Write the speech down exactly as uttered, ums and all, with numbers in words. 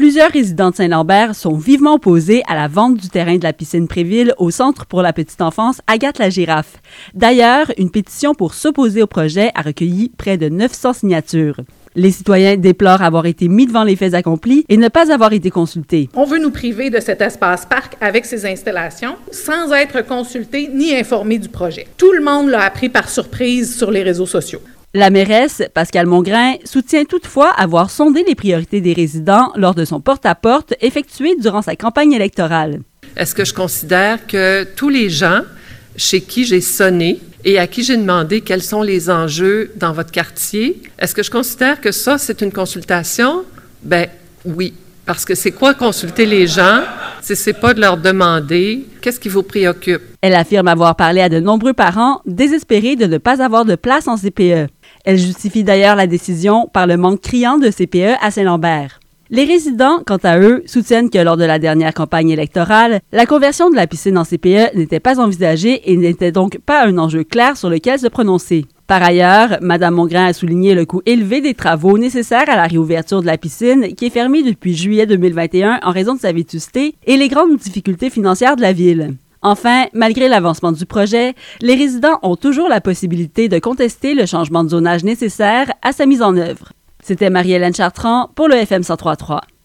Plusieurs résidents de Saint-Lambert sont vivement opposés à la vente du terrain de la piscine Préville au Centre pour la petite enfance Agathe-la-Girafe. D'ailleurs, une pétition pour s'opposer au projet a recueilli près de neuf cents signatures. Les citoyens déplorent avoir été mis devant les faits accomplis et ne pas avoir été consultés. On veut nous priver de cet espace-parc avec ses installations sans être consultés ni informés du projet. Tout le monde l'a appris par surprise sur les réseaux sociaux. La mairesse, Pascale Mongrain, soutient toutefois avoir sondé les priorités des résidents lors de son porte-à-porte effectué durant sa campagne électorale. Est-ce que je considère que tous les gens chez qui j'ai sonné et à qui j'ai demandé quels sont les enjeux dans votre quartier, est-ce que je considère que ça, c'est une consultation? Ben oui, parce que c'est quoi consulter les gens? C'est, c'est pas de leur demander qu'est-ce qui vous préoccupe. Elle affirme avoir parlé à de nombreux parents désespérés de ne pas avoir de place en C P E. Elle justifie d'ailleurs la décision par le manque criant de C P E à Saint-Lambert. Les résidents, quant à eux, soutiennent que lors de la dernière campagne électorale, la conversion de la piscine en C P E n'était pas envisagée et n'était donc pas un enjeu clair sur lequel se prononcer. Par ailleurs, Mme Mongrain a souligné le coût élevé des travaux nécessaires à la réouverture de la piscine, qui est fermée depuis juillet deux mille vingt et un en raison de sa vétusté, et les grandes difficultés financières de la ville. Enfin, malgré l'avancement du projet, les résidents ont toujours la possibilité de contester le changement de zonage nécessaire à sa mise en œuvre. C'était Marie-Hélène Chartrand pour le F M cent trois point trois.